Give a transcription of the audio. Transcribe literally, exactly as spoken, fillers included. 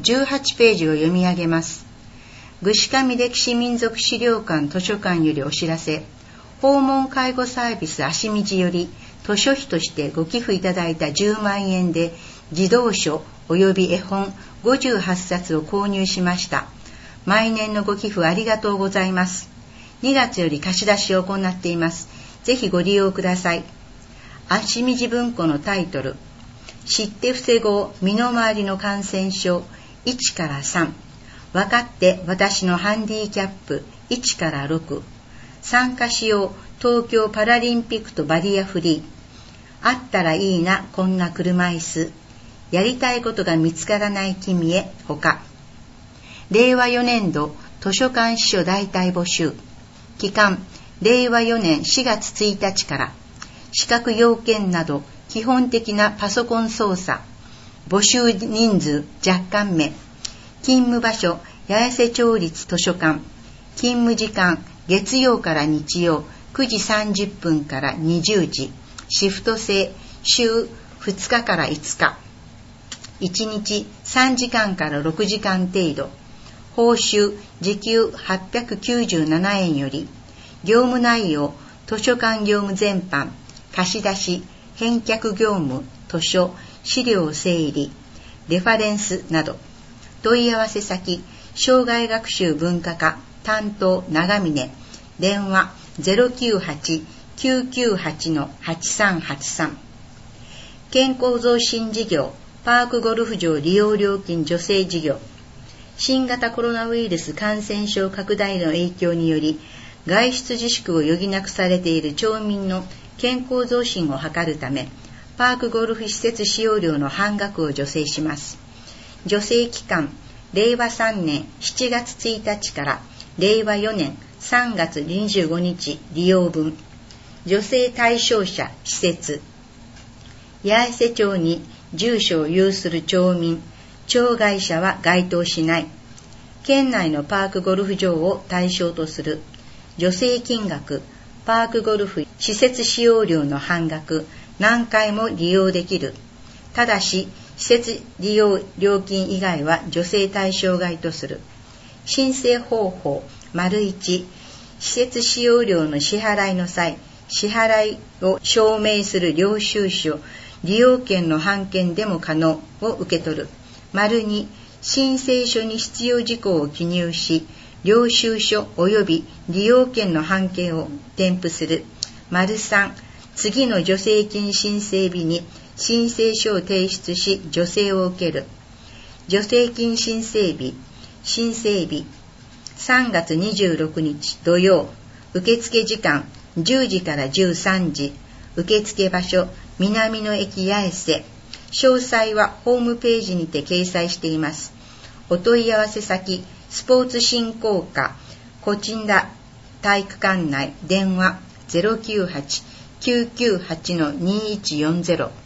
じゅうはちページを読み上げます。具志上歴史民族資料館図書館よりお知らせ。訪問介護サービス足道より図書費としてご寄付いただいたじゅうまんえんで児童書及び絵本ごじゅうはっさつを購入しました。毎年のご寄付ありがとうございます。にがつより貸し出しを行っています。ぜひご利用ください。足道文庫のタイトル、知って防ごう身の回りの感染症いちからさん、分かって私のハンディキャップいちからろく、参加しよう東京パラリンピックとバリアフリー、あったらいいなこんな車椅子、やりたいことが見つからない君へほか。れいわよねんど図書館司書代替募集。期間れいわよねんしがつついたちから。資格要件など基本的なパソコン操作。募集人数若干名。勤務場所八重瀬町立図書館。勤務時間月曜から日曜くじさんじゅっぷんからにじゅうじ。シフト制週ふつかからいつか。いちにちさんじかんからろくじかん程度。報酬時給はっぴゃくきゅうじゅうななえんより。業務内容図書館業務全般、貸し出し、返却業務、図書、資料整理、レファレンスなど。問い合わせ先、障害学習文化課担当長峰、電話 ゼロきゅうはち きゅうきゅうはち はちさんはちさん。健康増進事業、パークゴルフ場利用料金助成事業。新型コロナウイルス感染症拡大の影響により、外出自粛を余儀なくされている町民の健康増進を図るため、パークゴルフ施設使用料の半額を助成します。助成期間、れいわさんねんしちがつついたちかられいわよねんさんがつにじゅうごにち利用分。助成対象者施設。八重瀬町に住所を有する町民、町外者は該当しない。県内のパークゴルフ場を対象とする。助成金額、パークゴルフ施設使用料の半額、何回も利用できる。ただし、施設利用料金以外は助成対象外とする。申請方法、丸いち、施設使用料の支払いの際、支払いを証明する領収書、利用券の半券でも可能を受け取る。丸に、申請書に必要事項を記入し、領収書及び利用券の半券を添付する。丸さん、次の助成金申請日に申請書を提出し助成を受ける。助成金申請日、申請日、さんがつにじゅうろくにち土曜、受付時間じゅうじからじゅうさんじ、受付場所南の駅八重瀬。詳細はホームページにて掲載しています。お問い合わせ先、スポーツ振興課、コチンダ体育館内、電話 ゼロきゅうはち きゅうきゅうはち にいちよんゼロ。